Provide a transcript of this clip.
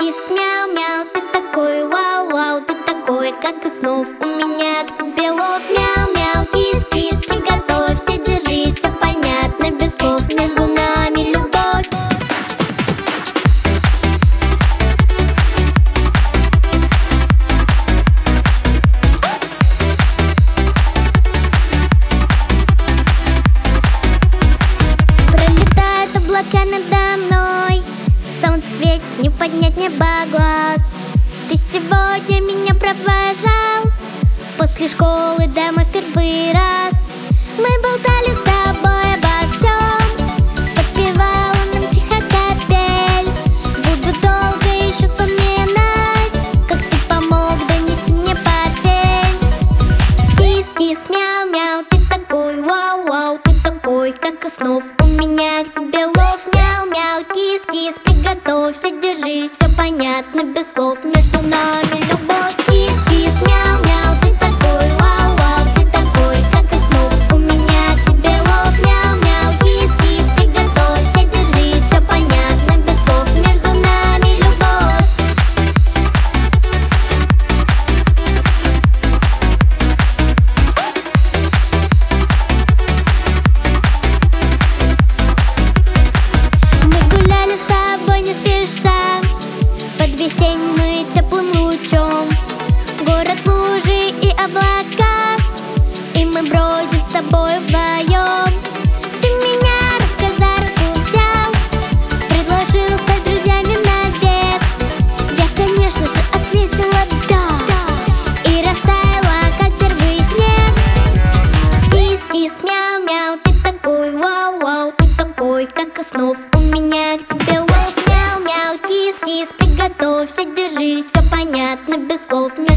Кис, мяу-мяу, ты такой, вау-вау, ты такой, как из снов. У меня к тебе лов, мяу-мяу, кис-кис, приготовься, держись, все понятно, без слов, между нами любовь. Пролетают облака надо мной, солнце светит, не поднять небо глаз. Ты сегодня меня провожал после школы домой в первый раз. Мы болтали с тобой обо всем, подпевала нам тихо капель. Буду долго еще вспоминать, как ты помог донести мне портфель. Кис-кис, мяу-мяу, ты такой, вау-вау, ты такой, как из снов. У меня к тебе лов, мяу-мяу, кис-кис, приготовься, держись, все понятно, без слов, между нами любовь. Кис-кис, мяу-мяу, ты такой, вау-вау, ты такой, как из снов. У меня к тебе лов, мяу-мяу, кис-кис, приготовься, держись, все понятно, без слов, между нами любовь. Мы гуляли с тобой не спеша под весенним и теплым лучом. Город, лужи и облака, и мы бродим с тобой вдвоем. Ты меня рука за руку взял, предложил стать друзьями навек. Я, конечно же, ответила да, и растаяла, как первый снег. Кис-кис, мяу-мяу, ты такой, вау-вау, ты такой, как из снов. У меня к тебе лов, мяу-мяу, кис-кис, приготовься, держись, все понятно, без слов.